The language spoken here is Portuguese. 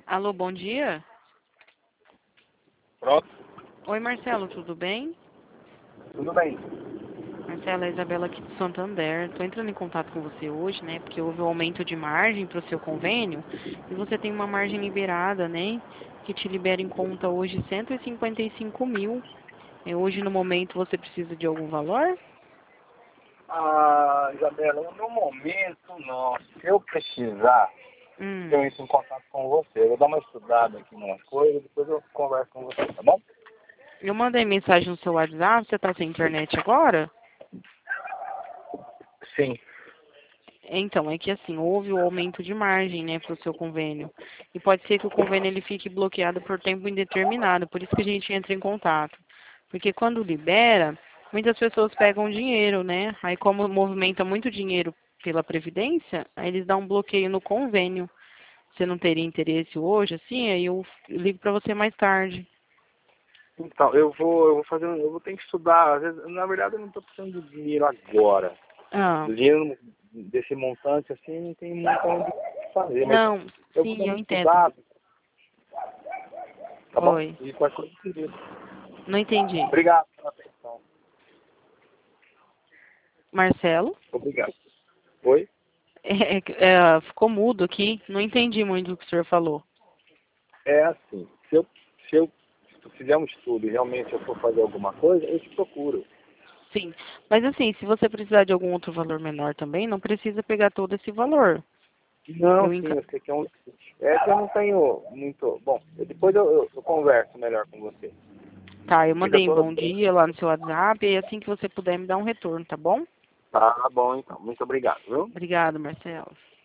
Alô, bom dia. Pronto, Oi, Marcelo, tudo bem? tudo bem. Marcelo, é a Isabela aqui de Santander. Estou entrando em contato com você hoje, né? Porque houve um aumento de margem para o seu convênio e você tem uma margem liberada, né? Que te libera em conta hoje 155 mil. Hoje, no momento, você precisa de algum valor? Ah, Isabela, no momento não. Se eu precisar, Hum. eu entro em contato com você. Eu vou dar uma estudada aqui numa coisa, depois eu converso com você, tá bom? Eu mandei mensagem no seu WhatsApp. Você está sem internet agora? Sim. Então, é que assim, houve o aumento de margem, né, para o seu convênio. E pode ser que o convênio ele fique bloqueado por tempo indeterminado, por isso que a gente entra em contato. Porque quando libera, muitas pessoas pegam dinheiro, né? Aí como movimenta muito dinheiro pela Previdência, aí eles dão um bloqueio no convênio. Você não teria interesse hoje, assim, aí eu ligo para você mais tarde. Então, eu vou fazer, eu vou ter que estudar. Às vezes, na verdade, eu não estou precisando de dinheiro agora. Ah, Do dinheiro desse montante, assim, não tem muito onde fazer, mas não, eu vou dar sim, eu uma entendo. estudada, tá bom? Oi, E qualquer coisa eu te digo. não entendi. Obrigado pela atenção. Marcelo? Obrigado. Oi? Ficou mudo aqui, não entendi muito o que o senhor falou. É assim, se eu fizer um estudo e realmente eu for fazer alguma coisa, eu te procuro. Sim, mas assim, se você precisar de algum outro valor menor também, não precisa pegar todo esse valor. Não, Eu sim, enca... eu sei que é um limite. É que eu não tenho muito. Bom, depois eu converso melhor com você. Tá, eu Fica mandei um todo bom bem. dia lá no seu WhatsApp e assim que você puder me dar um retorno, tá bom? Tá bom, então. Muito obrigado, viu? Obrigado, Marcelo.